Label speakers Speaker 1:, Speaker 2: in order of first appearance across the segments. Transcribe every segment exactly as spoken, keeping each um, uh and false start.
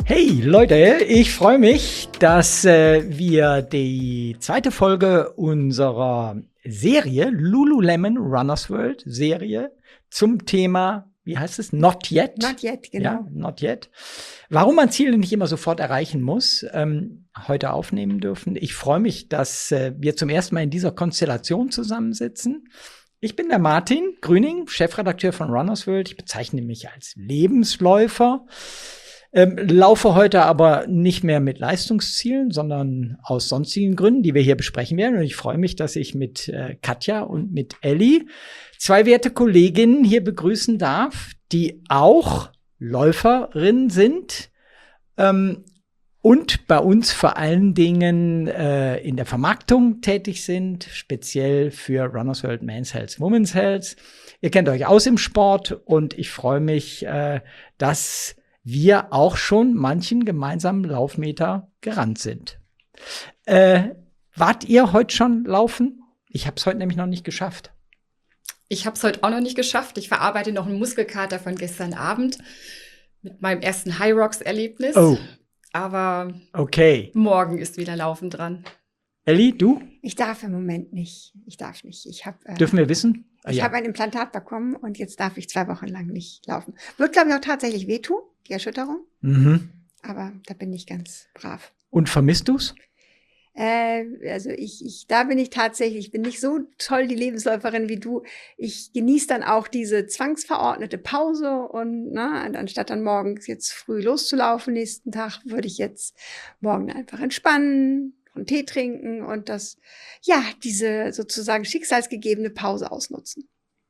Speaker 1: Hey Leute, ich freue mich, dass äh, wir die zweite Folge unserer Serie Lululemon Runners World Serie zum Thema, wie heißt es? Not Yet.
Speaker 2: Not Yet, genau.
Speaker 1: Ja, Not Yet. Warum man Ziele nicht immer sofort erreichen muss, ähm, heute aufnehmen dürfen. Ich freue mich, dass äh, wir zum ersten Mal in dieser Konstellation zusammensitzen. Ich bin der Martin Grüning, Chefredakteur von Runners World. Ich bezeichne mich als Lebensläufer. Ähm, laufe heute aber nicht mehr mit Leistungszielen, sondern aus sonstigen Gründen, die wir hier besprechen werden. Und ich freue mich, dass ich mit äh, Katja und mit Elli zwei werte Kolleginnen hier begrüßen darf, die auch Läuferinnen sind ähm, und bei uns vor allen Dingen äh, in der Vermarktung tätig sind, speziell für Runners World Men's Health, Women's Health. Ihr kennt euch aus im Sport und ich freue mich, äh, dass wir auch schon manchen gemeinsamen Laufmeter gerannt sind. Äh, wart ihr heute schon laufen? Ich habe es heute nämlich noch nicht geschafft.
Speaker 2: Ich habe es heute auch noch nicht geschafft. Ich verarbeite noch einen Muskelkater von gestern Abend mit meinem ersten High Rocks Erlebnis.
Speaker 1: Oh.
Speaker 2: Aber
Speaker 1: okay.
Speaker 2: Morgen ist wieder Laufen dran.
Speaker 1: Elli, du?
Speaker 3: Ich darf im Moment nicht. Ich darf nicht. Ich hab, äh,
Speaker 1: Dürfen wir wissen?
Speaker 3: Ich
Speaker 1: ja.
Speaker 3: habe ein Implantat bekommen und jetzt darf ich zwei Wochen lang nicht laufen. Wird, glaube ich, auch tatsächlich wehtun, die Erschütterung.
Speaker 1: Mhm.
Speaker 3: Aber da bin ich ganz brav.
Speaker 1: Und vermisst du's?
Speaker 3: Äh, also ich, ich, da bin ich tatsächlich, ich bin nicht so toll die Lebensläuferin wie du. Ich genieße dann auch diese zwangsverordnete Pause und na, und anstatt dann morgens jetzt früh loszulaufen, nächsten Tag würde ich jetzt morgen einfach entspannen, einen Tee trinken und das, ja, diese sozusagen schicksalsgegebene Pause ausnutzen.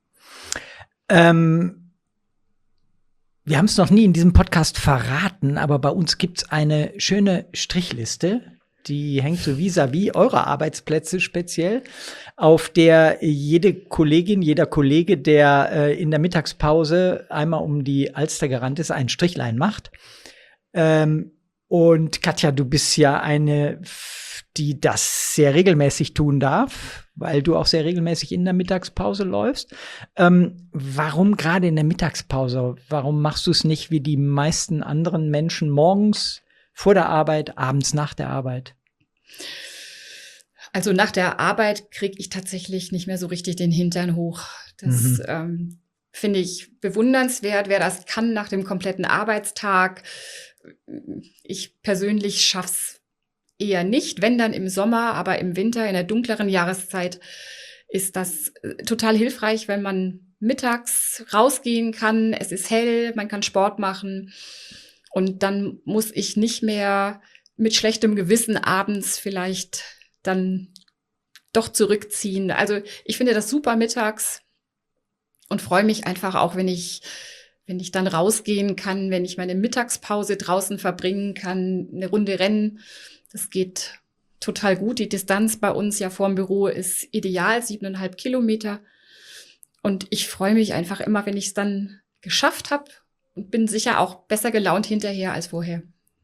Speaker 1: Ähm, wir haben es noch nie in diesem Podcast verraten, aber bei uns gibt's eine schöne Strichliste, die hängt so vis-à-vis eurer Arbeitsplätze speziell, auf der jede Kollegin, jeder Kollege, der äh, in der Mittagspause einmal um die Alster gerannt ist, ein Strichlein macht. Ähm, und Katja, du bist ja eine, die das sehr regelmäßig tun darf, weil du auch sehr regelmäßig in der Mittagspause läufst. Ähm, warum gerade in der Mittagspause? Warum machst du es nicht wie die meisten anderen Menschen morgens, vor der Arbeit, abends nach der Arbeit?
Speaker 2: Also nach der Arbeit kriege ich tatsächlich nicht mehr so richtig den Hintern hoch. Das mhm. ähm, finde ich bewundernswert, wer das kann nach dem kompletten Arbeitstag. Ich persönlich schaff's eher nicht, wenn dann im Sommer, aber im Winter, in der dunkleren Jahreszeit ist das total hilfreich, wenn man mittags rausgehen kann. Es ist hell, man kann Sport machen und dann muss ich nicht mehr mit schlechtem Gewissen abends vielleicht dann doch zurückziehen. Also ich finde das super mittags und freue mich einfach auch, wenn ich wenn ich dann rausgehen kann, wenn ich meine Mittagspause draußen verbringen kann, eine Runde rennen. Das geht total gut. Die Distanz bei uns ja vorm Büro ist ideal, siebeneinhalb Kilometer. Und ich freue mich einfach immer, wenn ich es dann geschafft habe und bin sicher auch besser gelaunt hinterher als vorher.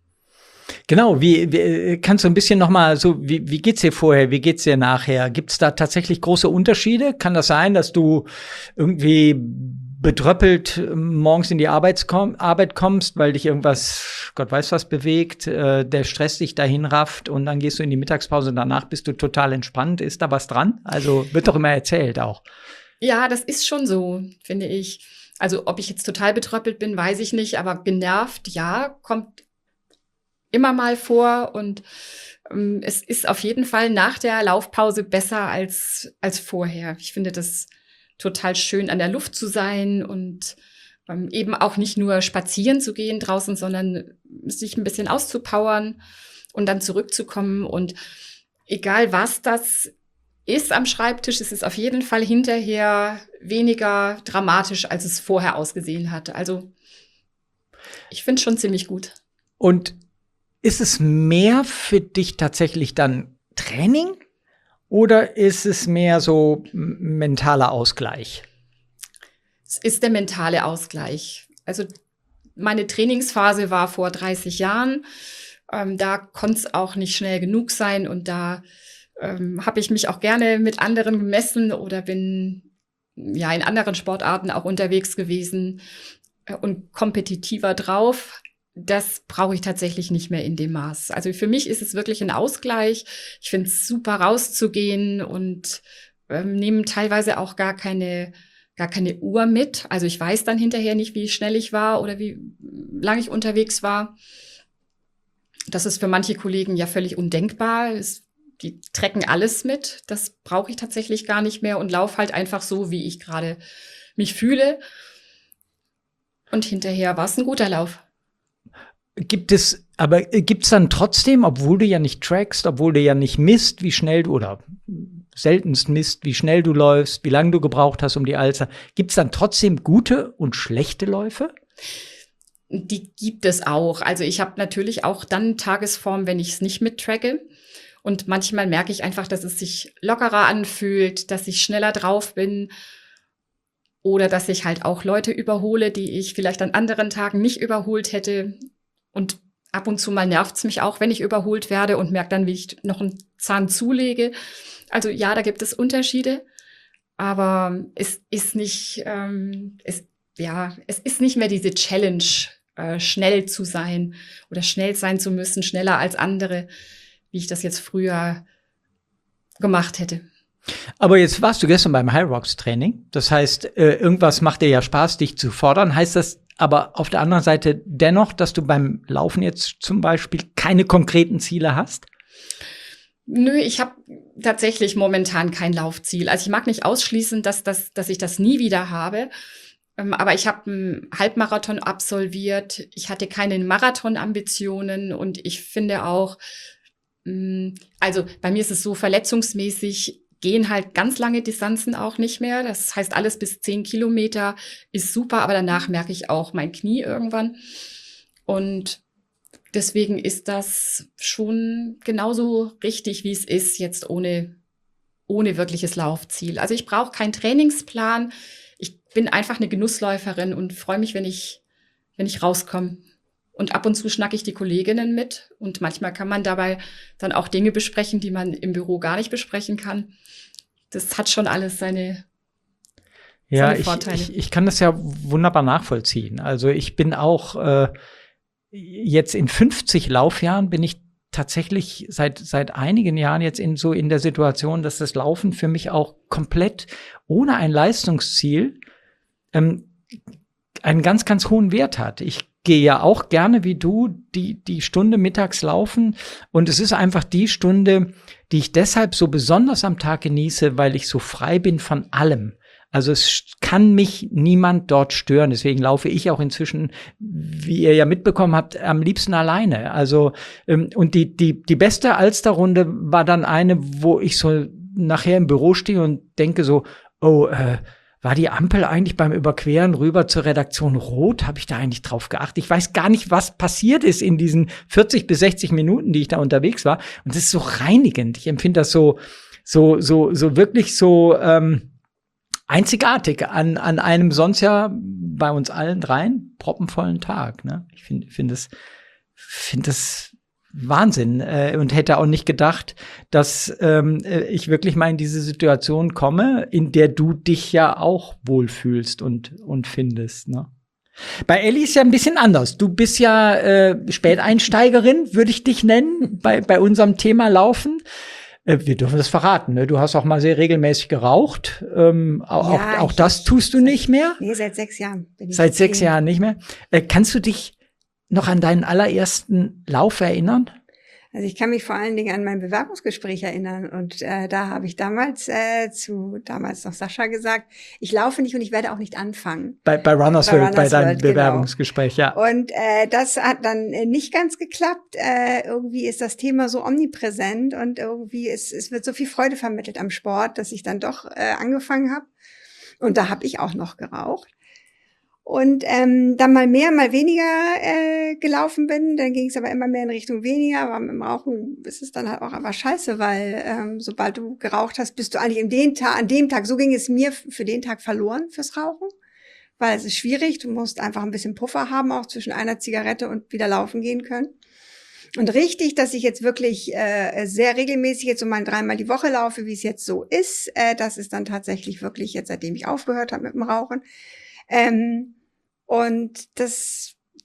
Speaker 1: Genau, wie, wie kannst du ein bisschen noch mal so, wie, wie geht's dir vorher, wie geht's dir nachher? Gibt's da tatsächlich große Unterschiede? Kann das sein, dass du irgendwie bedröppelt morgens in die Arbeits- Arbeit kommst, weil dich irgendwas, Gott weiß was, bewegt, äh, der Stress dich dahin rafft und dann gehst du in die Mittagspause und danach bist du total entspannt. Ist da was dran? Also wird doch immer erzählt auch.
Speaker 2: Ja, das ist schon so, finde ich. Also ob ich jetzt total betröppelt bin, weiß ich nicht, aber genervt, ja, kommt immer mal vor und ähm, es ist auf jeden Fall nach der Laufpause besser als, als vorher. Ich finde das total schön, an der Luft zu sein und ähm, eben auch nicht nur spazieren zu gehen draußen, sondern sich ein bisschen auszupowern und dann zurückzukommen. Und egal was das ist am Schreibtisch, es ist auf jeden Fall hinterher weniger dramatisch, als es vorher ausgesehen hat. Also ich finde es schon ziemlich gut.
Speaker 1: Und ist es mehr für dich tatsächlich dann Training? Oder ist es mehr so mentaler Ausgleich?
Speaker 2: Es ist der mentale Ausgleich. Also meine Trainingsphase war vor dreißig Jahren. Ähm, da konnte es auch nicht schnell genug sein. Und da ähm, habe ich mich auch gerne mit anderen gemessen oder bin ja in anderen Sportarten auch unterwegs gewesen äh, und kompetitiver drauf. das brauche ich tatsächlich nicht mehr in dem Maß. Also für mich ist es wirklich ein Ausgleich. Ich finde es super, rauszugehen und ähm, nehme teilweise auch gar keine, gar keine Uhr mit. Also ich weiß dann hinterher nicht, wie schnell ich war oder wie lange ich unterwegs war. Das ist für manche Kollegen ja völlig undenkbar. Es, die trecken alles mit. Das brauche ich tatsächlich gar nicht mehr und laufe halt einfach so, wie ich gerade mich fühle. Und hinterher war es ein guter Lauf.
Speaker 1: Gibt es, aber gibt es dann trotzdem, obwohl du ja nicht trackst, obwohl du ja nicht misst, wie schnell du oder seltenst misst, wie schnell du läufst, wie lange du gebraucht hast um die Alster, gibt es dann trotzdem gute und schlechte Läufe?
Speaker 2: Die gibt es auch. Also ich habe natürlich auch dann Tagesform, wenn ich es nicht mittracke. Und manchmal merke ich einfach, dass es sich lockerer anfühlt, dass ich schneller drauf bin. Oder dass ich halt auch Leute überhole, die ich vielleicht an anderen Tagen nicht überholt hätte. Und ab und zu mal nervt's mich auch, wenn ich überholt werde und merke dann, wie ich noch einen Zahn zulege. Also ja, da gibt es Unterschiede. Aber es ist nicht, ähm, es, ja, es ist nicht mehr diese Challenge, äh, schnell zu sein oder schnell sein zu müssen, schneller als andere, wie ich das jetzt früher gemacht hätte.
Speaker 1: Aber jetzt warst du gestern beim High Rocks Training. Das heißt, äh, irgendwas macht dir ja Spaß, dich zu fordern. Heißt das aber auf der anderen Seite dennoch, dass du beim Laufen jetzt zum Beispiel keine konkreten Ziele hast?
Speaker 2: Nö, ich habe tatsächlich momentan kein Laufziel. Also ich mag nicht ausschließen, dass, dass, dass ich das nie wieder habe. Ähm, aber ich habe einen Halbmarathon absolviert. Ich hatte keine Marathon-Ambitionen und ich finde auch, mh, also bei mir ist es so verletzungsmäßig, gehen halt ganz lange Distanzen auch nicht mehr. Das heißt, alles bis zehn Kilometer ist super, aber danach merke ich auch mein Knie irgendwann. Und deswegen ist das schon genauso richtig, wie es ist, jetzt ohne, ohne wirkliches Laufziel. Also ich brauche keinen Trainingsplan. Ich bin einfach eine Genussläuferin und freue mich, wenn ich, wenn ich rauskomme. Und ab und zu schnacke ich die Kolleginnen mit. Und manchmal kann man dabei dann auch Dinge besprechen, die man im Büro gar nicht besprechen kann. Das hat schon alles seine,
Speaker 1: ja,
Speaker 2: seine
Speaker 1: ich,
Speaker 2: Vorteile.
Speaker 1: ich, ich kann das ja wunderbar nachvollziehen. Also ich bin auch äh, jetzt in fünfzig Laufjahren bin ich tatsächlich seit seit einigen Jahren jetzt in so in der Situation, dass das Laufen für mich auch komplett ohne ein Leistungsziel ähm, einen ganz, ganz hohen Wert hat. Ich gehe ja auch gerne wie du die die Stunde mittags laufen und es ist einfach die Stunde, die ich deshalb so besonders am Tag genieße, weil ich so frei bin von allem. Also es kann mich niemand dort stören. Deswegen laufe ich auch inzwischen, wie ihr ja mitbekommen habt, am liebsten alleine. Also ähm, und die die die beste Alsterrunde war dann eine, wo ich so nachher im Büro stehe und denke so, oh, äh, war die Ampel eigentlich beim Überqueren rüber zur Redaktion rot? Habe ich da eigentlich drauf geachtet? Ich weiß gar nicht, was passiert ist in diesen vierzig bis sechzig Minuten, die ich da unterwegs war. Und es ist so reinigend. Ich empfinde das so, so, so, so wirklich so ähm, einzigartig an an einem sonst ja bei uns allen dreien proppenvollen Tag. Ne? Ich finde, finde es, finde es Wahnsinn äh, und hätte auch nicht gedacht, dass ähm, ich wirklich mal in diese Situation komme, in der du dich ja auch wohlfühlst und und findest. Ne? Bei Elli ist ja ein bisschen anders. Du bist ja äh, Späteinsteigerin, würde ich dich nennen, bei bei unserem Thema Laufen. Äh, wir dürfen das verraten. Ne? Du hast auch mal sehr regelmäßig geraucht. Ähm, auch
Speaker 3: Ja,
Speaker 1: auch
Speaker 3: ich-
Speaker 1: das tust du nicht mehr.
Speaker 3: Nee, seit sechs Jahren bin ich.
Speaker 1: Seit sechs
Speaker 3: clean.
Speaker 1: Jahren nicht mehr. Äh, kannst du dich noch an deinen allerersten Lauf erinnern?
Speaker 3: Also ich kann mich vor allen Dingen an mein Bewerbungsgespräch erinnern und äh, da habe ich damals äh, zu damals noch Sascha gesagt, ich laufe nicht und ich werde auch nicht anfangen.
Speaker 1: Bei, bei Runners
Speaker 3: Bei
Speaker 1: World, bei
Speaker 3: Runners
Speaker 1: deinem
Speaker 3: World, genau.
Speaker 1: Bewerbungsgespräch, ja.
Speaker 3: Und äh, das hat dann äh, nicht ganz geklappt. Äh, irgendwie ist das Thema so omnipräsent und irgendwie ist, es wird so viel Freude vermittelt am Sport, dass ich dann doch äh, angefangen habe. Und da habe ich auch noch geraucht. Und ähm, dann mal mehr, mal weniger äh, gelaufen bin. Dann ging es aber immer mehr in Richtung weniger. Aber mit dem Rauchen ist es dann halt auch einfach scheiße, weil ähm, sobald du geraucht hast, bist du eigentlich in den Ta- an dem Tag, so ging es mir für den Tag verloren fürs Rauchen. Weil es ist schwierig, du musst einfach ein bisschen Puffer haben, auch zwischen einer Zigarette und wieder laufen gehen können. Und richtig, dass ich jetzt wirklich äh, sehr regelmäßig jetzt so mal dreimal die Woche laufe, wie es jetzt so ist, äh, das ist dann tatsächlich wirklich jetzt, seitdem ich aufgehört habe mit dem Rauchen. Ähm, und das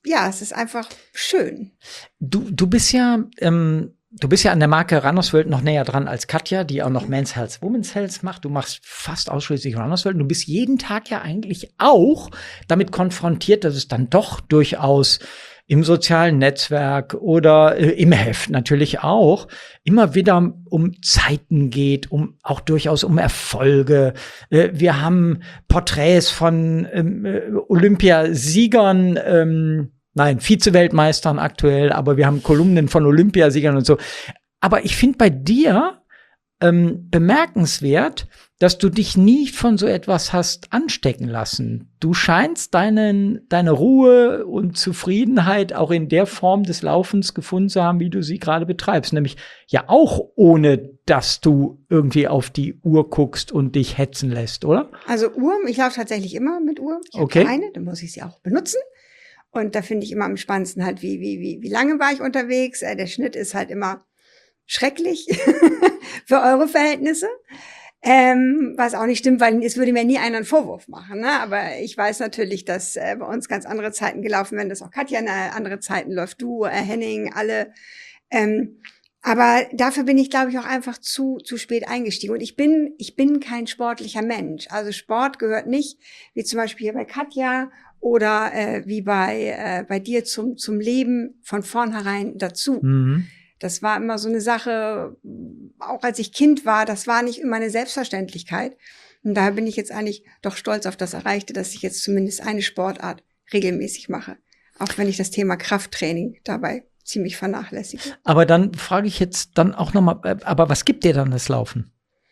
Speaker 3: ja, es ist einfach schön.
Speaker 1: Du, du bist ja, ähm, du bist ja an der Marke Runners World noch näher dran als Katja, die auch noch Men's Health, Women's Health macht. Du machst fast ausschließlich Runners World. Du bist jeden Tag ja eigentlich auch damit konfrontiert, dass es dann doch durchaus im sozialen Netzwerk oder äh, im Heft natürlich auch immer wieder um Zeiten geht, um auch durchaus um Erfolge. Äh, wir haben Porträts von ähm, äh, Olympiasiegern, ähm, nein, Vize-Weltmeistern aktuell, aber wir haben Kolumnen von Olympiasiegern und so. Aber ich finde bei dir ähm, bemerkenswert, dass du dich nie von so etwas hast anstecken lassen. Du scheinst deinen, deine Ruhe und Zufriedenheit auch in der Form des Laufens gefunden zu haben, wie du sie gerade betreibst. Nämlich ja auch ohne, dass du irgendwie auf die Uhr guckst und dich hetzen lässt, oder?
Speaker 3: Also Uhr, ich laufe tatsächlich immer mit Uhr. Ich habe
Speaker 1: Okay.
Speaker 3: eine, dann muss ich sie auch benutzen. Und da finde ich immer am spannendsten halt, wie, wie, wie, wie lange war ich unterwegs. Äh, der Schnitt ist halt immer schrecklich für eure Verhältnisse. Ähm, was auch nicht stimmt, weil es würde mir nie einer einen Vorwurf machen. Ne? Aber ich weiß natürlich, dass äh, bei uns ganz andere Zeiten gelaufen werden, dass auch Katja in andere Zeiten läuft, du, äh, Henning, alle. Ähm, aber dafür bin ich, glaube ich, auch einfach zu zu spät eingestiegen. Und ich bin ich bin kein sportlicher Mensch. Also Sport gehört nicht, wie zum Beispiel hier bei Katja oder äh, wie bei äh, bei dir zum zum Leben von vornherein dazu.
Speaker 1: Mhm.
Speaker 3: Das war immer so eine Sache, auch als ich Kind war, das war nicht immer eine Selbstverständlichkeit. Und daher bin ich jetzt eigentlich doch stolz auf das Erreichte, dass ich jetzt zumindest eine Sportart regelmäßig mache. Auch wenn ich das Thema Krafttraining dabei ziemlich vernachlässige.
Speaker 1: Aber dann frage ich jetzt dann auch noch mal, äh, aber was gibt dir dann das Laufen?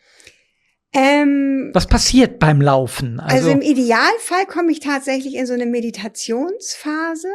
Speaker 3: Ähm,
Speaker 1: Was passiert beim Laufen?
Speaker 3: also,
Speaker 1: Also,
Speaker 3: im Idealfall komme ich tatsächlich in so eine Meditationsphase.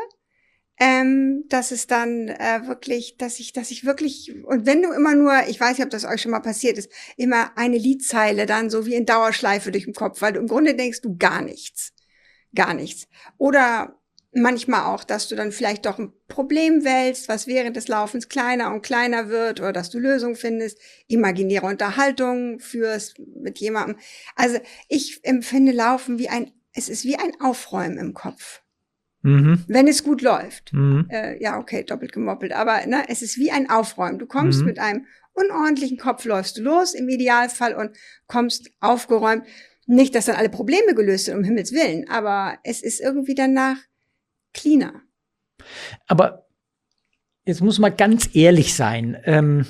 Speaker 3: Ähm, dass es dann äh, wirklich, dass ich, dass ich wirklich, und wenn du immer nur, ich weiß nicht, ob das euch schon mal passiert ist, immer eine Liedzeile dann so wie in Dauerschleife durch den Kopf, weil du im Grunde denkst du gar nichts. Gar nichts. Oder manchmal auch, dass du dann vielleicht doch ein Problem wählst, was während des Laufens kleiner und kleiner wird, oder dass du Lösungen findest, imaginäre Unterhaltungen führst mit jemandem. Also ich empfinde Laufen wie ein, es ist wie ein Aufräumen im Kopf.
Speaker 1: mhm.
Speaker 3: Wenn es gut läuft.
Speaker 1: Mhm.
Speaker 3: Äh, ja, okay, doppelt gemoppelt. Aber ne, es ist wie ein Aufräumen. Du kommst
Speaker 1: Mhm.
Speaker 3: mit einem unordentlichen Kopf, läufst du los im Idealfall und kommst aufgeräumt. Nicht, dass dann alle Probleme gelöst sind, um Himmels Willen, aber es ist irgendwie danach cleaner.
Speaker 1: Aber jetzt muss man ganz ehrlich sein. Ähm,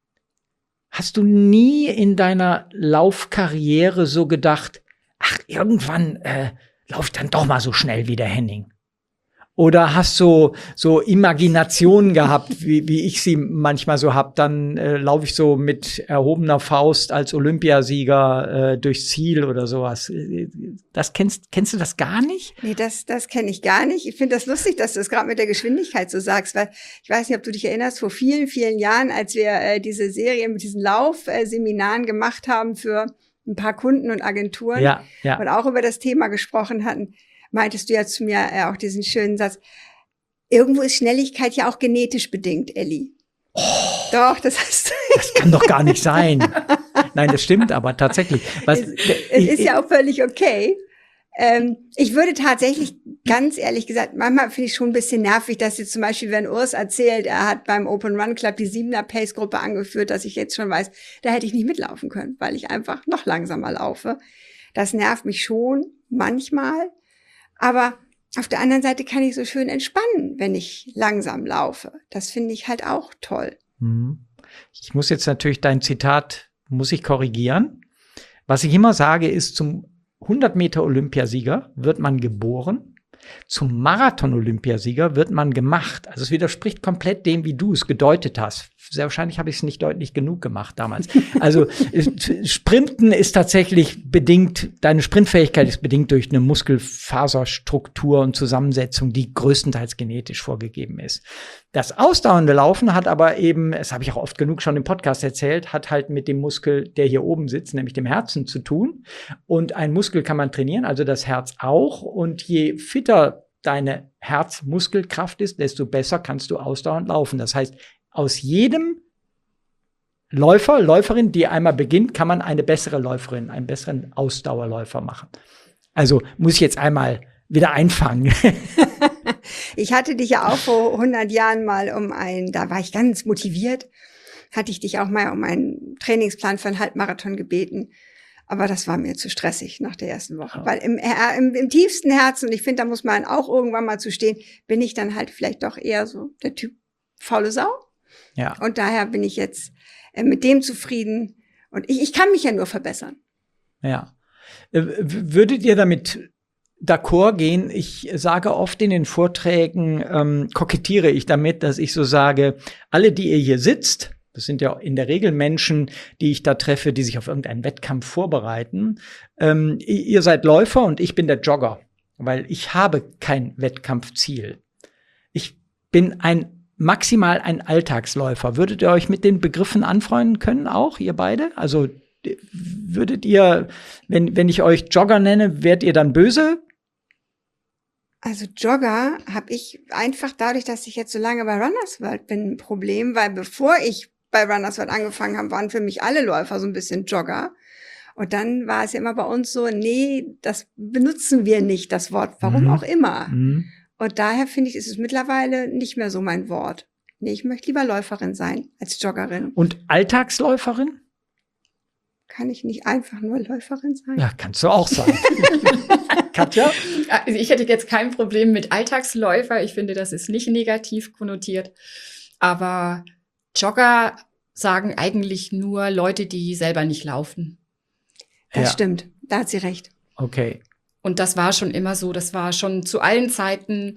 Speaker 1: hast du nie in deiner Laufkarriere so gedacht, ach, irgendwann äh, lauf ich dann doch mal so schnell wie der Henning? Oder hast du so Imaginationen gehabt, wie, wie ich sie manchmal so hab? Dann äh, laufe ich so mit erhobener Faust als Olympiasieger äh, durchs Ziel oder sowas. Das kennst, kennst du das gar nicht?
Speaker 3: Nee, das, das kenne ich gar nicht. Ich finde das lustig, dass du es gerade mit der Geschwindigkeit so sagst, weil ich weiß nicht, ob du dich erinnerst, vor vielen, vielen Jahren, als wir äh, diese Serie mit diesen Laufseminaren gemacht haben für ein paar Kunden und Agenturen
Speaker 1: Ja, ja.
Speaker 3: und auch über das Thema gesprochen hatten, meintest du ja zu mir äh, auch diesen schönen Satz, irgendwo ist Schnelligkeit ja auch genetisch bedingt, Elli. Oh, doch, das hast du.
Speaker 1: Das kann doch gar nicht sein. Nein, das stimmt aber tatsächlich. Was,
Speaker 3: es, es ist ja auch völlig okay. Ähm, ich würde tatsächlich, ganz ehrlich gesagt, manchmal finde ich schon ein bisschen nervig, dass jetzt zum Beispiel, wenn Urs erzählt, er hat beim Open Run Club die Siebener Pace Gruppe angeführt, dass ich jetzt schon weiß, da hätte ich nicht mitlaufen können, weil ich einfach noch langsamer laufe. Das nervt mich schon manchmal. Aber auf der anderen Seite kann ich so schön entspannen, wenn ich langsam laufe. Das finde ich halt auch toll.
Speaker 1: Ich muss jetzt natürlich dein Zitat, muss ich korrigieren. Was ich immer sage, ist, zum hundert Meter Olympiasieger wird man geboren, zum Marathon-Olympiasieger wird man gemacht. Also es widerspricht komplett dem, wie du es gedeutet hast. Sehr wahrscheinlich habe ich es nicht deutlich genug gemacht damals. Also Sprinten ist tatsächlich bedingt, deine Sprintfähigkeit ist bedingt durch eine Muskelfaserstruktur und Zusammensetzung, die größtenteils genetisch vorgegeben ist. Das ausdauernde Laufen hat aber eben, das habe ich auch oft genug schon im Podcast erzählt, hat halt mit dem Muskel, der hier oben sitzt, nämlich dem Herzen zu tun. Und ein Muskel kann man trainieren, also das Herz auch. Und je fitter deine Herzmuskelkraft ist, desto besser kannst du ausdauernd laufen. Das heißt, aus jedem Läufer, Läuferin, die einmal beginnt, kann man eine bessere Läuferin, einen besseren Ausdauerläufer machen. Also muss ich jetzt einmal wieder einfangen.
Speaker 3: Ich hatte dich ja auch vor hundert Jahren mal um ein, da war ich ganz motiviert, hatte ich dich auch mal um einen Trainingsplan für einen Halbmarathon gebeten. Aber das war mir zu stressig nach der ersten Woche.
Speaker 1: Ja.
Speaker 3: Weil im, äh, im, im tiefsten Herzen, und ich finde, da muss man auch irgendwann mal zu stehen, bin ich dann halt vielleicht doch eher so der Typ faule Sau.
Speaker 1: Ja.
Speaker 3: Und daher bin ich jetzt äh, mit dem zufrieden. Und ich, ich kann mich ja nur verbessern.
Speaker 1: Ja. Äh, Würdet ihr damit d'accord gehen? Ich sage oft in den Vorträgen, ähm, kokettiere ich damit, dass ich so sage, alle, die ihr hier sitzt, das sind ja in der Regel Menschen, die ich da treffe, die sich auf irgendeinen Wettkampf vorbereiten. Ähm, ihr seid Läufer und ich bin der Jogger, weil ich habe kein Wettkampfziel. Ich bin ein maximal ein Alltagsläufer. Würdet ihr euch mit den Begriffen anfreunden können, auch ihr beide? Also würdet ihr, wenn, wenn ich euch Jogger nenne, wärt ihr dann böse?
Speaker 3: Also Jogger habe ich einfach dadurch, dass ich jetzt so lange bei Runners World bin, ein Problem, weil bevor ich bei Runners World angefangen habe, waren für mich alle Läufer so ein bisschen Jogger. Und dann war es ja immer bei uns so, nee, das benutzen wir nicht, das Wort, warum
Speaker 1: Mhm.
Speaker 3: auch immer.
Speaker 1: Mhm.
Speaker 3: Und daher finde ich, ist es mittlerweile nicht mehr so mein Wort. Nee, ich möchte lieber Läuferin sein als Joggerin.
Speaker 1: Und Alltagsläuferin?
Speaker 3: Kann ich nicht einfach nur Läuferin sein?
Speaker 1: Ja, kannst du auch sein. Katja?
Speaker 2: Also ich hätte jetzt kein Problem mit Alltagsläufer. Ich finde, das ist nicht negativ konnotiert. Aber Jogger sagen eigentlich nur Leute, die selber nicht laufen.
Speaker 3: Das
Speaker 1: Ja.
Speaker 3: stimmt, da hat sie recht.
Speaker 1: Okay.
Speaker 2: Und das war schon immer so. Das war schon zu allen Zeiten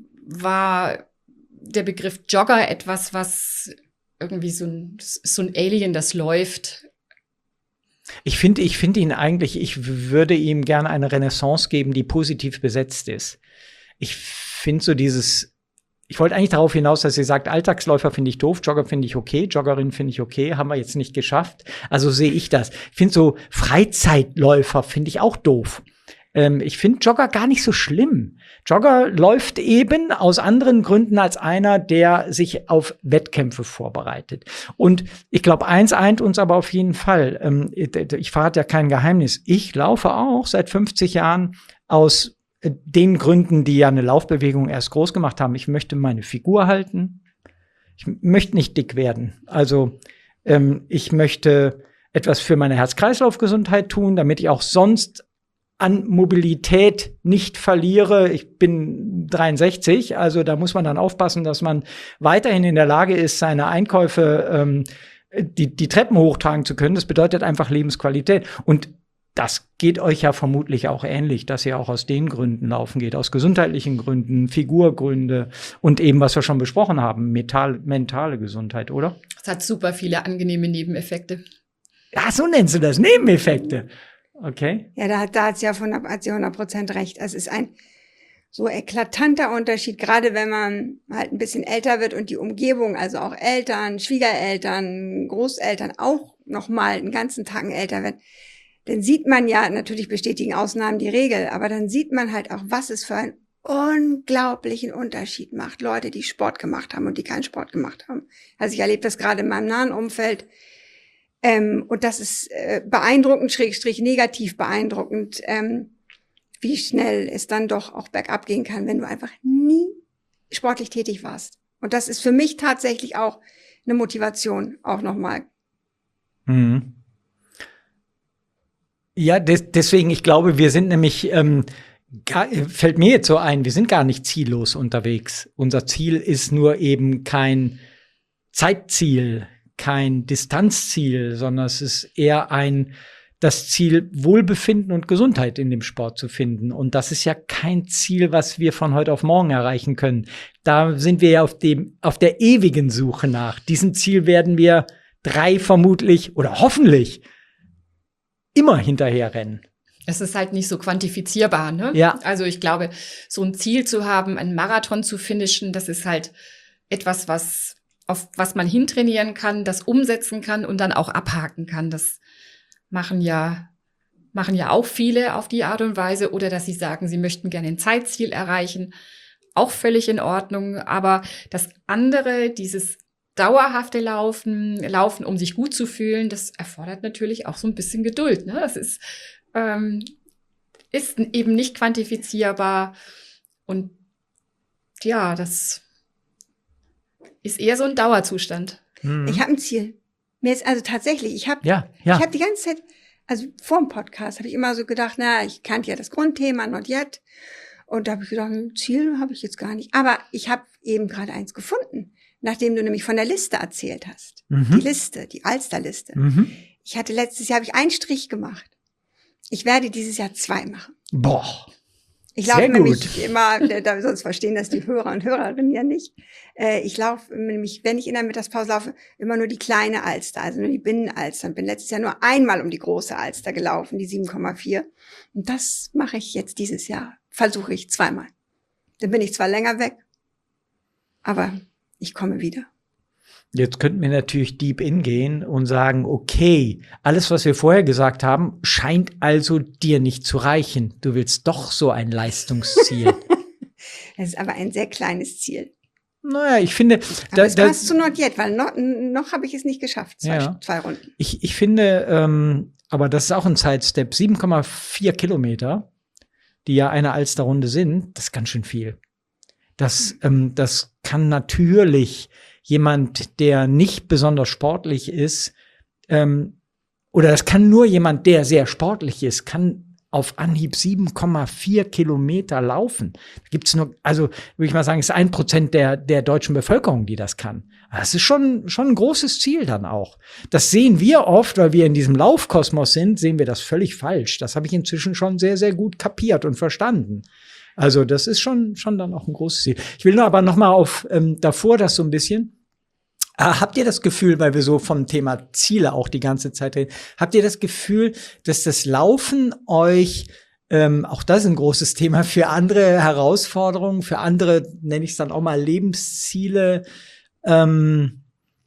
Speaker 2: war der Begriff Jogger etwas, was irgendwie so ein, so ein Alien, das läuft.
Speaker 1: Ich finde, ich finde ihn eigentlich, ich würde ihm gerne eine Renaissance geben, die positiv besetzt ist. Ich finde so dieses, ich wollte eigentlich darauf hinaus, dass ihr sagt, Alltagsläufer finde ich doof, Jogger finde ich okay, Joggerin finde ich okay, haben wir jetzt nicht geschafft. Also sehe ich das. Ich finde so Freizeitläufer finde ich auch doof. Ähm, ich finde Jogger gar nicht so schlimm. Jogger läuft eben aus anderen Gründen als einer, der sich auf Wettkämpfe vorbereitet. Und ich glaube, eins eint uns aber auf jeden Fall. Ähm, ich verrate ja kein Geheimnis. Ich laufe auch seit fünfzig Jahren aus den Gründen, die ja eine Laufbewegung erst groß gemacht haben. Ich möchte meine Figur halten. Ich möchte nicht dick werden. Also ähm, ich möchte etwas für meine Herz-Kreislauf-Gesundheit tun, damit ich auch sonst an Mobilität nicht verliere. Ich bin dreiundsechzig, also da muss man dann aufpassen, dass man weiterhin in der Lage ist, seine Einkäufe, ähm, die, die Treppen hochtragen zu können. Das bedeutet einfach Lebensqualität. Und das geht euch ja vermutlich auch ähnlich, dass ihr auch aus den Gründen laufen geht, aus gesundheitlichen Gründen, Figurgründe und eben, was wir schon besprochen haben, mental, mentale Gesundheit, oder?
Speaker 2: Es hat super viele angenehme Nebeneffekte.
Speaker 1: Ja, so nennst du das, Nebeneffekte. Okay.
Speaker 3: Ja, da hat, da hat sie ja von, hat sie hundert Prozent recht. Es ist ein so eklatanter Unterschied, gerade wenn man halt ein bisschen älter wird und die Umgebung, also auch Eltern, Schwiegereltern, Großeltern auch noch mal einen ganzen Tag älter werden. Dann sieht man ja, natürlich bestätigen Ausnahmen die Regel, aber dann sieht man halt auch, was es für einen unglaublichen Unterschied macht. Leute, die Sport gemacht haben und die keinen Sport gemacht haben. Also ich erlebe das gerade in meinem nahen Umfeld. Ähm, und das ist äh, beeindruckend, schrägstrich negativ beeindruckend, ähm, wie schnell es dann doch auch bergab gehen kann, wenn du einfach nie sportlich tätig warst. Und das ist für mich tatsächlich auch eine Motivation, auch nochmal.
Speaker 1: Mhm. Ja, des, deswegen, ich glaube, wir sind nämlich, ähm, gar, fällt mir jetzt so ein, wir sind gar nicht ziellos unterwegs. Unser Ziel ist nur eben kein Zeitziel, kein Distanzziel, sondern es ist eher ein, das Ziel, Wohlbefinden und Gesundheit in dem Sport zu finden. Und das ist ja kein Ziel, was wir von heute auf morgen erreichen können. Da sind wir ja auf dem, auf der ewigen Suche nach. Diesem Ziel werden wir drei vermutlich oder hoffentlich immer hinterherrennen.
Speaker 2: Es ist halt nicht so quantifizierbar, ne?
Speaker 1: Ja.
Speaker 2: Also ich glaube, so ein Ziel zu haben, einen Marathon zu finishen, das ist halt etwas, was auf was man hintrainieren kann, das umsetzen kann und dann auch abhaken kann. Das machen ja, machen ja auch viele auf die Art und Weise. Oder dass sie sagen, sie möchten gerne ein Zeitziel erreichen. Auch völlig in Ordnung. Aber das andere, dieses dauerhafte Laufen, Laufen, um sich gut zu fühlen, das erfordert natürlich auch so ein bisschen Geduld. Ne? Das ist, ähm, ist eben nicht quantifizierbar. Und ja, das ist eher so ein Dauerzustand.
Speaker 1: Mhm.
Speaker 3: Ich habe ein Ziel. Mir ist also tatsächlich, ich habe
Speaker 1: Ja, ja.
Speaker 3: ich habe die ganze Zeit, also vor dem Podcast habe ich immer so gedacht, na, ich kannte ja das Grundthema, not yet. Und da habe ich gedacht, ein Ziel habe ich jetzt gar nicht. Aber ich habe eben gerade eins gefunden, nachdem du nämlich von der Liste erzählt hast.
Speaker 1: Mhm.
Speaker 3: Die Liste, die Alsterliste.
Speaker 1: Mhm.
Speaker 3: Ich hatte letztes Jahr, habe ich einen Strich gemacht. Ich werde dieses Jahr zwei machen.
Speaker 1: Boah.
Speaker 3: Ich
Speaker 1: Sehr
Speaker 3: laufe
Speaker 1: gut.
Speaker 3: nämlich immer, da, sonst verstehen das die Hörer und Hörerinnen ja nicht. Äh, ich laufe nämlich, wenn ich in der Mittagspause laufe, immer nur die kleine Alster, also nur die Binnenalster. Und bin letztes Jahr nur einmal um die große Alster gelaufen, die sieben Komma vier. Und das mache ich jetzt dieses Jahr. Versuche ich zweimal. Dann bin ich zwar länger weg, aber ich komme wieder.
Speaker 1: Jetzt könnten wir natürlich deep in gehen und sagen, okay, alles, was wir vorher gesagt haben, scheint also dir nicht zu reichen. Du willst doch so ein Leistungsziel.
Speaker 3: Es ist aber ein sehr kleines Ziel.
Speaker 1: Naja, ich finde,
Speaker 3: Aber
Speaker 1: da,
Speaker 3: es
Speaker 1: da,
Speaker 3: passt zu not yet, weil noch, noch habe ich es nicht geschafft, zwei,
Speaker 1: Ja.
Speaker 3: zwei Runden.
Speaker 1: ich, ich finde, ähm, aber das ist auch ein Sidestep, sieben Komma vier Kilometer, die ja eine Alsterrunde sind, das ist ganz schön viel. Das, ähm, das kann natürlich jemand, der nicht besonders sportlich ist, ähm, oder das kann nur jemand, der sehr sportlich ist, kann auf Anhieb sieben Komma vier Kilometer laufen. Da gibt's nur, also würde ich mal sagen, ist ein Prozent der, der deutschen Bevölkerung, die das kann. Das ist schon, schon ein großes Ziel dann auch. Das sehen wir oft, weil wir in diesem Laufkosmos sind, sehen wir das völlig falsch. Das habe ich inzwischen schon sehr, sehr gut kapiert und verstanden. Also das ist schon, schon dann auch ein großes Ziel. Ich will nur aber noch mal auf ähm, davor das so ein bisschen. Ah, habt ihr das Gefühl, weil wir so vom Thema Ziele auch die ganze Zeit reden, habt ihr das Gefühl, dass das Laufen euch, ähm, auch das ist ein großes Thema, für andere Herausforderungen, für andere, nenne ich es dann auch mal, Lebensziele, ähm,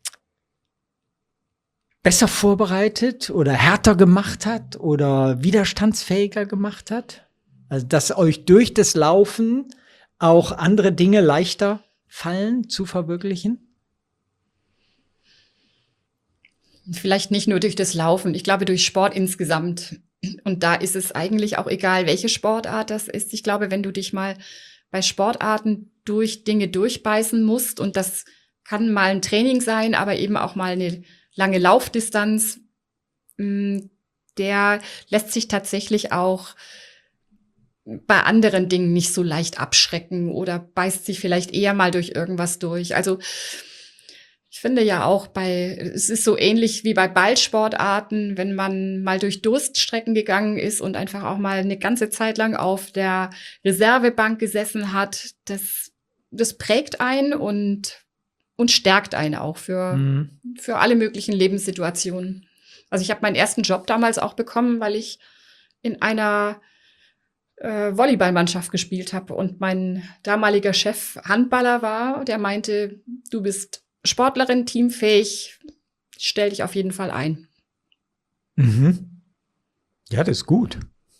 Speaker 1: besser vorbereitet oder härter gemacht hat oder widerstandsfähiger gemacht hat? Also, dass euch durch das Laufen auch andere Dinge leichter fallen zu verwirklichen?
Speaker 2: Vielleicht nicht nur durch das Laufen, ich glaube durch Sport insgesamt. Und da ist es eigentlich auch egal, welche Sportart das ist. Ich glaube, wenn du dich mal bei Sportarten durch Dinge durchbeißen musst, und das kann mal ein Training sein, aber eben auch mal eine lange Laufdistanz, der lässt sich tatsächlich auch bei anderen Dingen nicht so leicht abschrecken oder beißt sich vielleicht eher mal durch irgendwas durch. Also ich finde ja auch bei, es ist so ähnlich wie bei Ballsportarten, wenn man mal durch Durststrecken gegangen ist und einfach auch mal eine ganze Zeit lang auf der Reservebank gesessen hat, das, das prägt einen und, und stärkt einen auch für, mhm. für alle möglichen Lebenssituationen. Also ich habe meinen ersten Job damals auch bekommen, weil ich in einer äh, Volleyballmannschaft gespielt habe und mein damaliger Chef Handballer war, der meinte, du bist Sportlerin, teamfähig, stell dich auf jeden Fall ein.
Speaker 1: Mhm. Ja, das ist gut.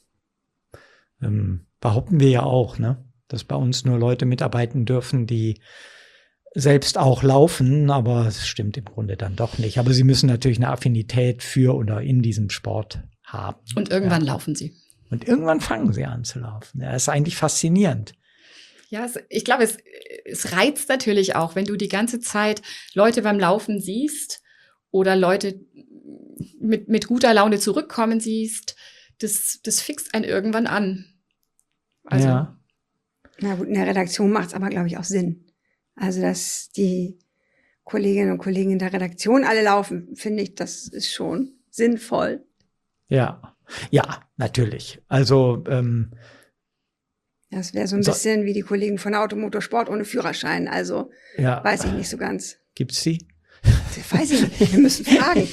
Speaker 1: Ähm, behaupten wir ja auch, ne? Dass bei uns nur Leute mitarbeiten dürfen, die selbst auch laufen, aber es stimmt im Grunde dann doch nicht. Aber sie müssen natürlich eine Affinität für oder in diesem Sport haben.
Speaker 2: Und irgendwann
Speaker 1: ja.
Speaker 2: laufen sie.
Speaker 1: Und irgendwann fangen sie an zu laufen. Ja, ist eigentlich faszinierend.
Speaker 2: Ja, es, ich glaube, es, es reizt natürlich auch, wenn du die ganze Zeit Leute beim Laufen siehst oder Leute mit, mit guter Laune zurückkommen siehst. Das, das fixt einen irgendwann an. Also,
Speaker 1: ja.
Speaker 3: Na gut, in der Redaktion macht es aber, glaube ich, auch Sinn. Also, dass die Kolleginnen und Kollegen in der Redaktion alle laufen, finde ich, das ist schon sinnvoll.
Speaker 1: Ja, ja, natürlich. Also, ähm,
Speaker 3: das wäre so ein
Speaker 1: so,
Speaker 3: bisschen wie die Kollegen von Automotorsport ohne Führerschein. Also,
Speaker 1: ja.
Speaker 3: weiß ich nicht so ganz.
Speaker 1: Gibt's die?
Speaker 3: Das weiß ich nicht. Wir müssen fragen.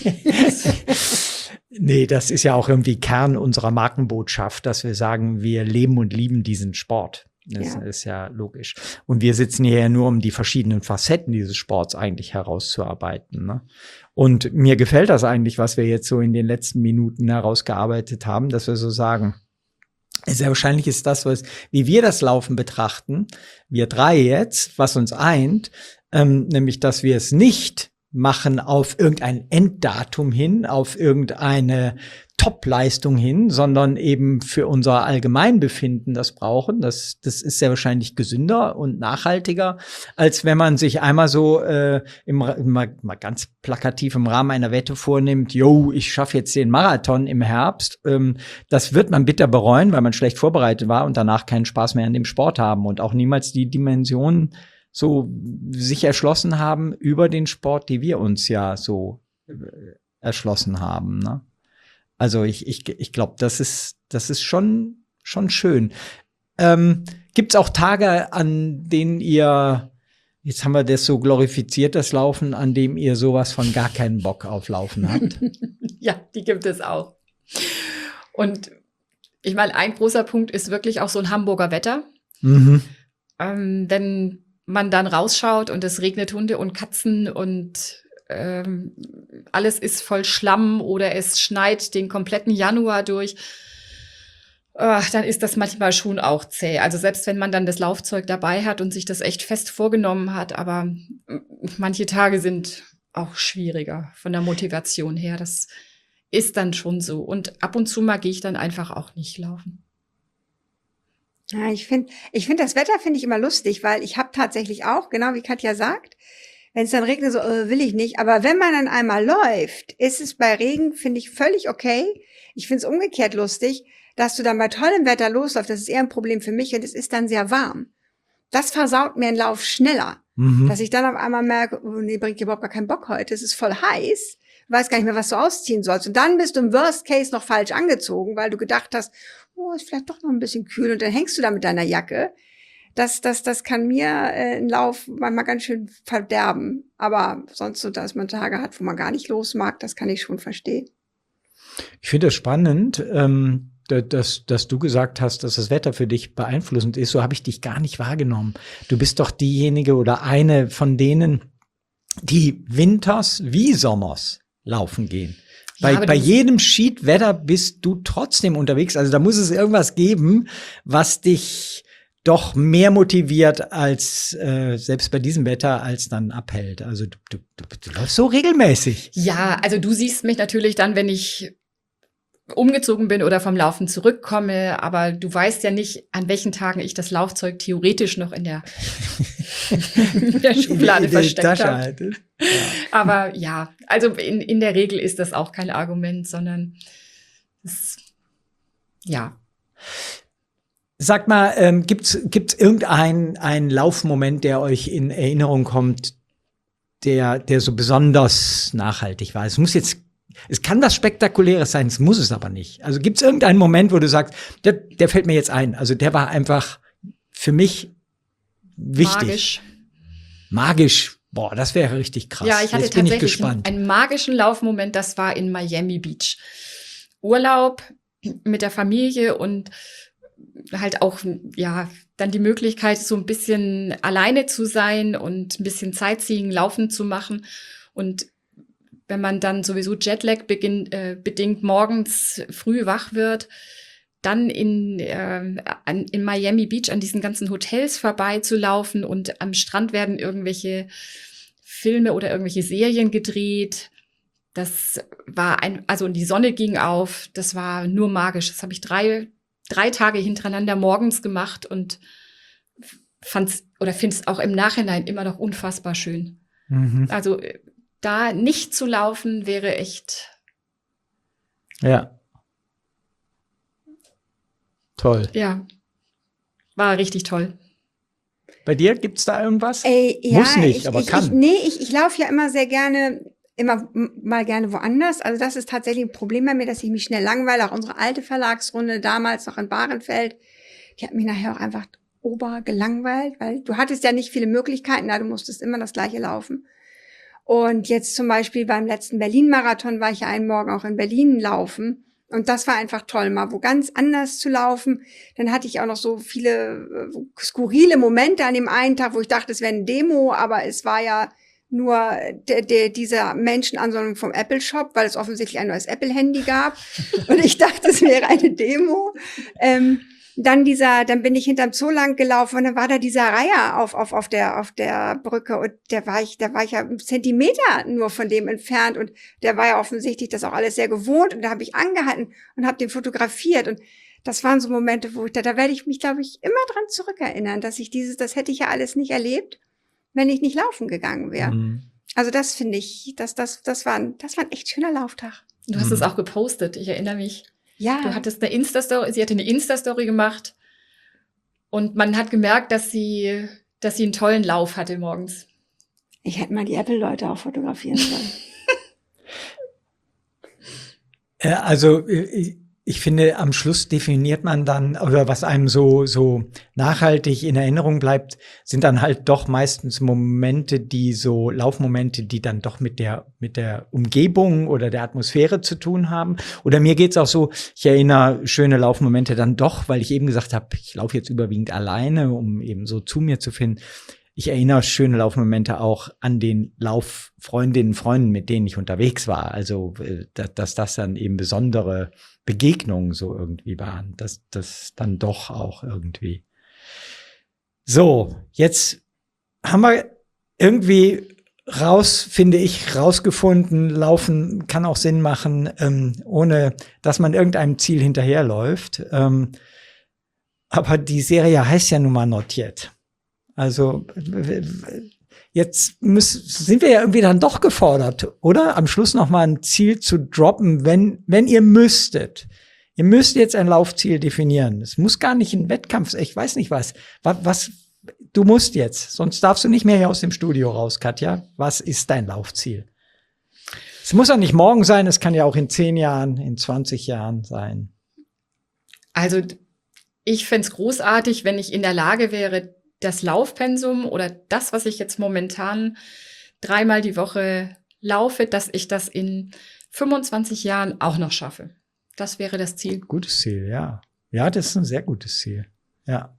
Speaker 1: Nee, das ist ja auch irgendwie Kern unserer Markenbotschaft, dass wir sagen, wir leben und lieben diesen Sport. Das ja. ist ja logisch. Und wir sitzen hier ja nur, um die verschiedenen Facetten dieses Sports eigentlich herauszuarbeiten. Ne? Und mir gefällt das eigentlich, was wir jetzt so in den letzten Minuten herausgearbeitet haben, dass wir so sagen, sehr wahrscheinlich ist das, was, wie wir das Laufen betrachten, wir drei jetzt, was uns eint, ähm, nämlich, dass wir es nicht machen auf irgendein Enddatum hin, auf irgendeine Top-Leistung hin, sondern eben für unser Allgemeinbefinden das brauchen. Das, das ist sehr wahrscheinlich gesünder und nachhaltiger, als wenn man sich einmal so äh, im, mal, mal ganz plakativ im Rahmen einer Wette vornimmt, yo, ich schaffe jetzt den Marathon im Herbst. Ähm, das wird man bitter bereuen, weil man schlecht vorbereitet war und danach keinen Spaß mehr an dem Sport haben und auch niemals die Dimensionen so sich erschlossen haben über den Sport, die wir uns ja so äh, erschlossen haben, ne? Also ich ich ich glaube, das ist das ist schon schon schön. Ähm, gibt's auch Tage, an denen ihr, jetzt haben wir das so glorifiziert, das Laufen, an dem ihr sowas von gar keinen Bock auf Laufen habt?
Speaker 2: Ja, die gibt es auch. Und ich meine, ein großer Punkt ist wirklich auch so ein Hamburger Wetter.
Speaker 1: Mhm.
Speaker 2: Ähm, wenn man dann rausschaut und es regnet Hunde und Katzen und ähm, alles ist voll Schlamm oder es schneit den kompletten Januar durch, äh, dann ist das manchmal schon auch zäh. Also selbst wenn man dann das Laufzeug dabei hat und sich das echt fest vorgenommen hat, aber manche Tage sind auch schwieriger von der Motivation her. Das ist dann schon so. Und ab und zu mal gehe ich dann einfach auch nicht laufen.
Speaker 3: Ja, ich finde, ich finde das Wetter finde ich immer lustig, weil ich habe tatsächlich auch, genau wie Katja sagt, wenn es dann regnet, so äh, will ich nicht. Aber wenn man dann einmal läuft, ist es bei Regen, finde ich, völlig okay. Ich finde es umgekehrt lustig, dass du dann bei tollem Wetter losläufst. Das ist eher ein Problem für mich und es ist dann sehr warm. Das versaut mir einen Lauf schneller.
Speaker 1: Mhm.
Speaker 3: Dass ich dann auf einmal merke, oh nee, bringt dir überhaupt gar keinen Bock heute. Es ist voll heiß. Weiß gar nicht mehr, was du ausziehen sollst. Und dann bist du im Worst Case noch falsch angezogen, weil du gedacht hast, oh, ist vielleicht doch noch ein bisschen kühl. Und dann hängst du da mit deiner Jacke. Das, das, das kann mir äh, einen Lauf manchmal ganz schön verderben. Aber sonst so, dass man Tage hat, wo man gar nicht los mag, das kann ich schon verstehen.
Speaker 1: Ich finde es spannend, ähm, dass, dass du gesagt hast, dass das Wetter für dich beeinflussend ist. So habe ich dich gar nicht wahrgenommen. Du bist doch diejenige oder eine von denen, die winters wie sommers laufen gehen. Bei,
Speaker 2: Ja,
Speaker 1: bei jedem Schiedwetter bist du trotzdem unterwegs. Also da muss es irgendwas geben, was dich doch mehr motiviert als äh, selbst bei diesem Wetter als dann abhält. Also du, du, du, du läufst so regelmäßig.
Speaker 2: Ja, also du siehst mich natürlich dann, wenn ich umgezogen bin oder vom Laufen zurückkomme, aber du weißt ja nicht, an welchen Tagen ich das Laufzeug theoretisch noch in der, in der Schublade
Speaker 1: in der
Speaker 2: versteckt
Speaker 1: Tasche
Speaker 2: habe.
Speaker 1: halt. Ja.
Speaker 2: Aber ja, also in, in der Regel ist das auch kein Argument, sondern es, ja.
Speaker 1: Sag mal, ähm, gibt's gibt's irgendeinen einen Laufmoment, der euch in Erinnerung kommt, der der so besonders nachhaltig war? Es muss jetzt, es kann was Spektakuläres sein, es muss es aber nicht. Also gibt's irgendeinen Moment, wo du sagst, der der fällt mir jetzt ein. Also der war einfach für mich wichtig.
Speaker 2: Magisch.
Speaker 1: Magisch. Boah, das wäre richtig krass.
Speaker 2: Ja, ich hatte
Speaker 1: jetzt bin ich
Speaker 2: tatsächlich
Speaker 1: gespannt.
Speaker 2: einen magischen Laufmoment, das war in Miami Beach. Urlaub mit der Familie und halt auch, ja, dann die Möglichkeit, so ein bisschen alleine zu sein und ein bisschen Sightseeing, Laufen zu machen. Und wenn man dann sowieso Jetlag beginn, äh, bedingt morgens früh wach wird, dann in, äh, an, in Miami Beach an diesen ganzen Hotels vorbeizulaufen und am Strand werden irgendwelche Filme oder irgendwelche Serien gedreht. Das war ein, also die Sonne ging auf, das war nur magisch. Das habe ich drei drei Tage hintereinander morgens gemacht und fand's oder find's auch im Nachhinein immer noch unfassbar schön.
Speaker 1: Mhm.
Speaker 2: Also da nicht zu laufen wäre echt.
Speaker 1: Ja. Toll.
Speaker 2: Ja, war richtig toll.
Speaker 1: Bei dir gibt's da irgendwas?
Speaker 3: Ey, ja,
Speaker 1: Muss nicht,
Speaker 3: ich,
Speaker 1: aber
Speaker 3: ich,
Speaker 1: kann.
Speaker 3: Ich, nee, ich, ich laufe ja immer sehr gerne, immer m- mal gerne woanders. Also das ist tatsächlich ein Problem bei mir, dass ich mich schnell langweile. Auch unsere alte Verlagsrunde damals noch in Bahrenfeld, die hat mich nachher auch einfach ober gelangweilt, weil du hattest ja nicht viele Möglichkeiten, da du musstest immer das Gleiche laufen. Und jetzt zum Beispiel beim letzten Berlin-Marathon war ich ja einen Morgen auch in Berlin laufen. Und das war einfach toll, mal wo ganz anders zu laufen. Dann hatte ich auch noch so viele äh, skurrile Momente an dem einen Tag, wo ich dachte, es wäre eine Demo, aber es war ja nur der, der, dieser Menschenansammlung vom Apple Shop, weil es offensichtlich ein neues Apple-Handy gab. Und ich dachte, es wäre eine Demo. Ähm, dann dieser, dann bin ich hinterm Zoo lang gelaufen und dann war da dieser Reiher auf, auf, auf der, auf der Brücke und der war ich, da war ich ja einen Zentimeter nur von dem entfernt und der war ja offensichtlich das auch alles sehr gewohnt und da habe ich angehalten und habe den fotografiert und das waren so Momente, wo ich da, da werde ich mich, glaube ich, immer dran zurückerinnern, dass ich dieses, das hätte ich ja alles nicht erlebt, wenn ich nicht laufen gegangen wäre.
Speaker 1: Mhm.
Speaker 3: Also das finde ich, das, das, das war ein, das war ein echt schöner Lauftag.
Speaker 2: Du hast
Speaker 1: Mhm.
Speaker 2: es auch gepostet, ich erinnere mich.
Speaker 3: Ja.
Speaker 2: Du hattest eine Insta-Story, sie hatte eine Insta-Story gemacht und man hat gemerkt, dass sie, dass sie einen tollen Lauf hatte morgens.
Speaker 3: Ich hätte mal die Apple-Leute auch fotografieren sollen.
Speaker 1: Äh, Also ich, ich finde, am Schluss definiert man dann, oder was einem so so nachhaltig in Erinnerung bleibt, sind dann halt doch meistens Momente, die so Laufmomente, die dann doch mit der mit der Umgebung oder der Atmosphäre zu tun haben. Oder mir geht's auch so, ich erinnere schöne Laufmomente dann doch, weil ich eben gesagt habe, ich laufe jetzt überwiegend alleine, um eben so zu mir zu finden. Ich erinnere schöne Laufmomente auch an den Lauffreundinnen und Freunden, mit denen ich unterwegs war. Also, äh, dass, dass das dann eben besondere Begegnungen so irgendwie waren. Das, das dann doch auch irgendwie. So, jetzt haben wir irgendwie raus, finde ich, rausgefunden, Laufen kann auch Sinn machen, ähm, ohne dass man irgendeinem Ziel hinterherläuft. Ähm, aber die Serie heißt ja nun mal Not Yet. Also jetzt müssen, sind wir ja irgendwie dann doch gefordert, oder? Am Schluss noch mal ein Ziel zu droppen, wenn wenn ihr müsstet. Ihr müsst jetzt ein Laufziel definieren. Es muss gar nicht ein Wettkampf sein. Ich weiß nicht was. Was, was du musst jetzt. Sonst darfst du nicht mehr hier aus dem Studio raus, Katja. Was ist dein Laufziel? Es muss ja nicht morgen sein. Es kann ja auch in zehn Jahren, in zwanzig Jahren sein.
Speaker 2: Also ich fände es großartig, wenn ich in der Lage wäre, das Laufpensum oder das, was ich jetzt momentan dreimal die Woche laufe, dass ich das in fünfundzwanzig Jahren auch noch schaffe. Das wäre das Ziel.
Speaker 1: Gutes Ziel, ja. Ja, das ist ein sehr gutes Ziel. Ja.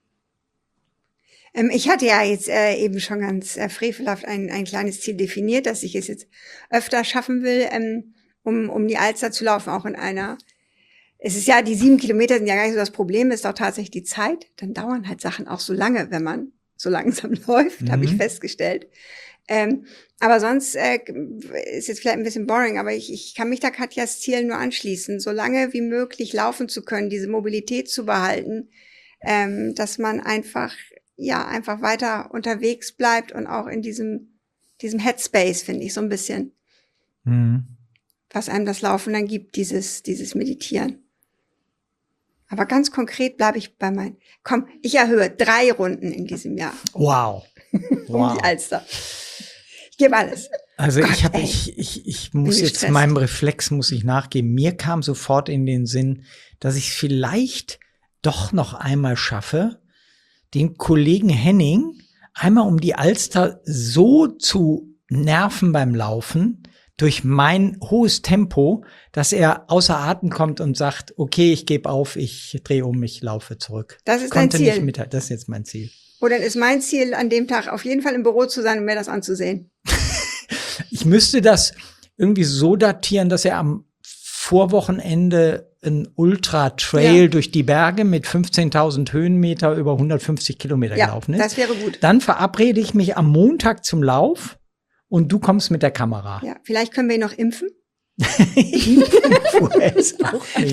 Speaker 3: Ähm, ich hatte ja jetzt äh, eben schon ganz äh, frevelhaft ein, ein kleines Ziel definiert, dass ich es jetzt öfter schaffen will, ähm, um, um die Alster zu laufen, auch in einer. Es ist ja, die sieben Kilometer sind ja gar nicht so das Problem, ist doch tatsächlich die Zeit. Dann dauern halt Sachen auch so lange, wenn man so langsam läuft,
Speaker 1: Mhm.
Speaker 3: habe ich festgestellt. Ähm, aber sonst äh, ist jetzt vielleicht ein bisschen boring, aber ich, ich kann mich da Katjas Ziel nur anschließen, so lange wie möglich laufen zu können, diese Mobilität zu behalten, ähm, dass man einfach, ja, einfach weiter unterwegs bleibt und auch in diesem, diesem Headspace, finde ich, so ein bisschen,
Speaker 1: Mhm.
Speaker 3: was einem das Laufen dann gibt, dieses, dieses Meditieren. Aber ganz konkret bleibe ich bei meinen, komm, ich erhöhe drei Runden in diesem Jahr
Speaker 1: Wow.
Speaker 3: um
Speaker 1: Wow.
Speaker 3: die Alster. Ich gebe alles.
Speaker 1: Also
Speaker 3: Gott,
Speaker 1: ich habe
Speaker 3: ey.
Speaker 1: ich ich ich muss
Speaker 3: Bin
Speaker 1: jetzt
Speaker 3: gestresst.
Speaker 1: meinem Reflex muss ich nachgeben. Mir kam sofort in den Sinn, dass ich vielleicht doch noch einmal schaffe, den Kollegen Henning einmal um die Alster so zu nerven beim Laufen durch mein hohes Tempo, dass er außer Atem kommt und sagt, okay, ich gebe auf, ich drehe um, ich laufe zurück.
Speaker 3: Das
Speaker 1: Ich
Speaker 3: ist dein
Speaker 1: konnte
Speaker 3: Ziel.
Speaker 1: nicht mit, das ist jetzt mein Ziel.
Speaker 3: Und dann ist mein Ziel, an dem Tag auf jeden Fall im Büro zu sein und mir das anzusehen.
Speaker 1: Ich müsste das irgendwie so datieren, dass er am Vorwochenende ein Ultra-Trail
Speaker 3: Ja.
Speaker 1: durch die Berge mit fünfzehntausend Höhenmeter über hundertfünfzig Kilometer
Speaker 3: Ja,
Speaker 1: gelaufen ist.
Speaker 3: das wäre gut.
Speaker 1: Dann verabrede ich mich am Montag zum Lauf und du kommst mit der Kamera.
Speaker 3: Ja, vielleicht können wir ihn noch impfen.
Speaker 1: Vorher ist auch nicht.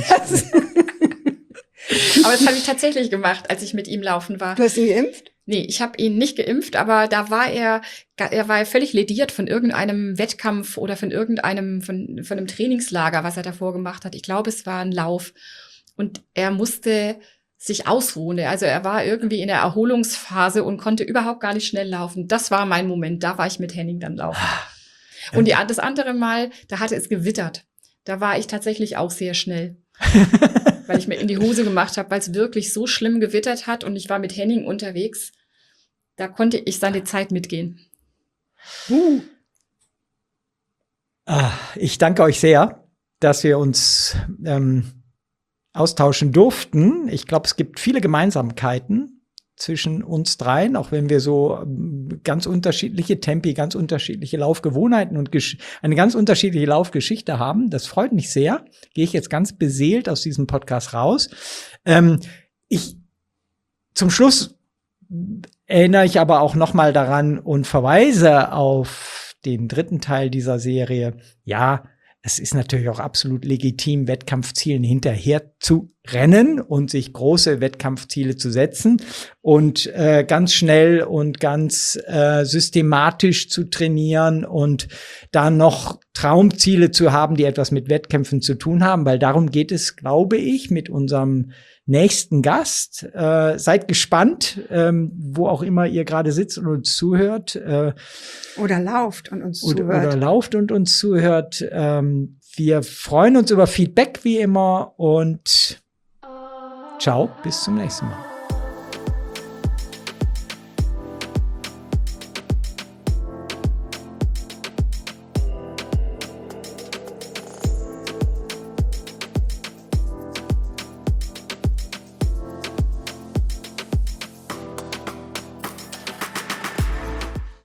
Speaker 2: Aber das habe ich tatsächlich gemacht, als ich mit ihm laufen war.
Speaker 3: Du hast ihn geimpft?
Speaker 2: Nee, ich habe ihn nicht geimpft, aber da war er, er war völlig lediert von irgendeinem Wettkampf oder von irgendeinem, von, von einem Trainingslager, was er davor gemacht hat. Ich glaube, es war ein Lauf. Und er musste sich ausruhen. Also er war irgendwie in der Erholungsphase und konnte überhaupt gar nicht schnell laufen. Das war mein Moment. Da war ich mit Henning dann laufen. Und die, das andere Mal, da hatte es gewittert. Da war ich tatsächlich auch sehr schnell. Weil ich mir in die Hose gemacht habe, weil es wirklich so schlimm gewittert hat und ich war mit Henning unterwegs. Da konnte ich seine Zeit mitgehen.
Speaker 3: Uh.
Speaker 1: Ah, ich danke euch sehr, dass wir uns ähm, austauschen durften. Ich glaube, es gibt viele Gemeinsamkeiten zwischen uns dreien, auch wenn wir so ähm, ganz unterschiedliche Tempi, ganz unterschiedliche Laufgewohnheiten und gesch- eine ganz unterschiedliche Laufgeschichte haben. Das freut mich sehr. Gehe ich jetzt ganz beseelt aus diesem Podcast raus. Ähm, Ich zum Schluss erinnere ich aber auch noch mal daran und verweise auf den dritten Teil dieser Serie. Ja, es ist natürlich auch absolut legitim, Wettkampfzielen hinterher zu rennen und sich große Wettkampfziele zu setzen und äh, ganz schnell und ganz äh, systematisch zu trainieren und dann noch Traumziele zu haben, die etwas mit Wettkämpfen zu tun haben, weil darum geht es, glaube ich, mit unserem nächsten Gast. Äh, seid gespannt, ähm, wo auch immer ihr gerade sitzt und uns zuhört. Äh,
Speaker 3: oder lauft und uns
Speaker 1: oder,
Speaker 3: zuhört.
Speaker 1: Oder lauft und uns zuhört. Ähm, wir freuen uns über Feedback wie immer und ciao, bis zum nächsten Mal.